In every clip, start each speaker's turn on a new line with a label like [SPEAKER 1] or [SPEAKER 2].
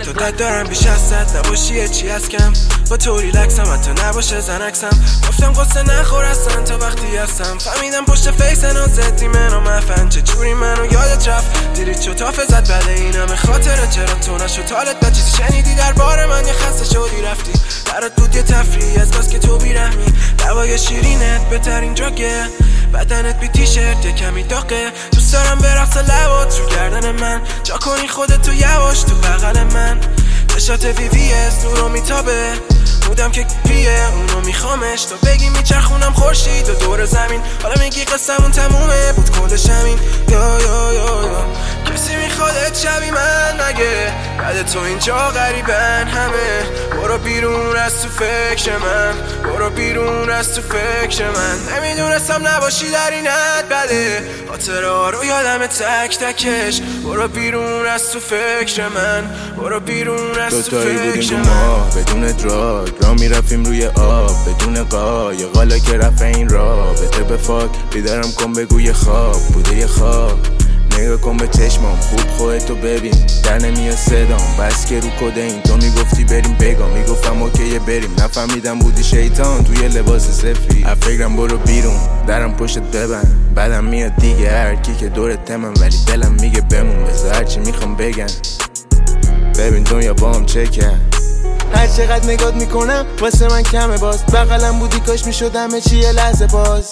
[SPEAKER 1] تو داد دارم بیش از 100 نباشی چی از کم با تو ریلکسم حتی نباشه زنکسم گفتم قصه نخور اصلا تا وقتی هستم فهمیدم پشت فیس نازدی منو مفن چجوری منو یادت رفت دیریت شد تافه زد بله این همه خاطره چرا تو نشد حالت با چیزی شنیدی درباره من یه خسته شدی رفتی برات بود یه تفریح از بس که تو بیرحمی دوای شیرینت بهترین جاگه بدنت بی تیشرت یه کمی داغه دوست دارم برقص لبات رو گردن من جا کنی خودتو یواش تو بغل من چشات VVS نورو میتابه بودم که پیه اونو میخوامش تو بگی میچرخونم خورشید و دور زمین حالا میگی قصمون تمومه بود کلش همین یا کسی میخوادت شبی من مگه بعد تو اینجا غریبن همه برو بیرون از تو فکر من برو بیرون از تو فکر من نمیدونستم نباشی در این حد بده خاطره ها رو یادم تک تکش برو بیرون از تو فکر من برو بیرون از تو فکر من
[SPEAKER 2] بدون دراگ را میرفتیم روی آب بدون قایق حالا که رفت این رابطه به فاک بیدارم کن بگو خواب بوده یه خواب نگاه کن به چشمام خوب خودتو ببین در نمیاد صدام بس که رو کده این تو میگفتی بریم بگم میگفتم اوکی بریم نفهمیدم بودی شیطان توی لباس سفید فکرم برو بیرون درم پشتت ببند بعدم میاد دیگه هر کی که دورت تمم ولی دلم میگه بمون بذار هرچی میخوام بگن ببین دنیا با هم چکه هر چقدر نگات میکنم واسه من کمه باز بغلم بودی کاش میشدم چی یه لحظه باز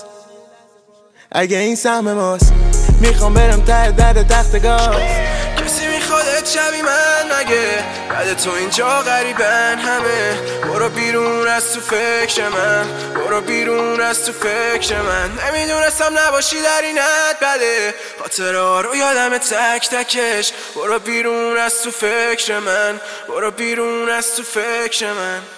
[SPEAKER 2] اگه این سهم ماست میخوام برم ته در تختگاه
[SPEAKER 1] کسی میخوادت شبی من مگه بعد تو اینجا غریبن همه برو بیرون از تو فکر من برو بیرون از تو فکر من نمیدونستم نباشی در این حد بده خاطره ها رو یادم تک تکش برو بیرون از تو فکر من برو بیرون از تو فکر من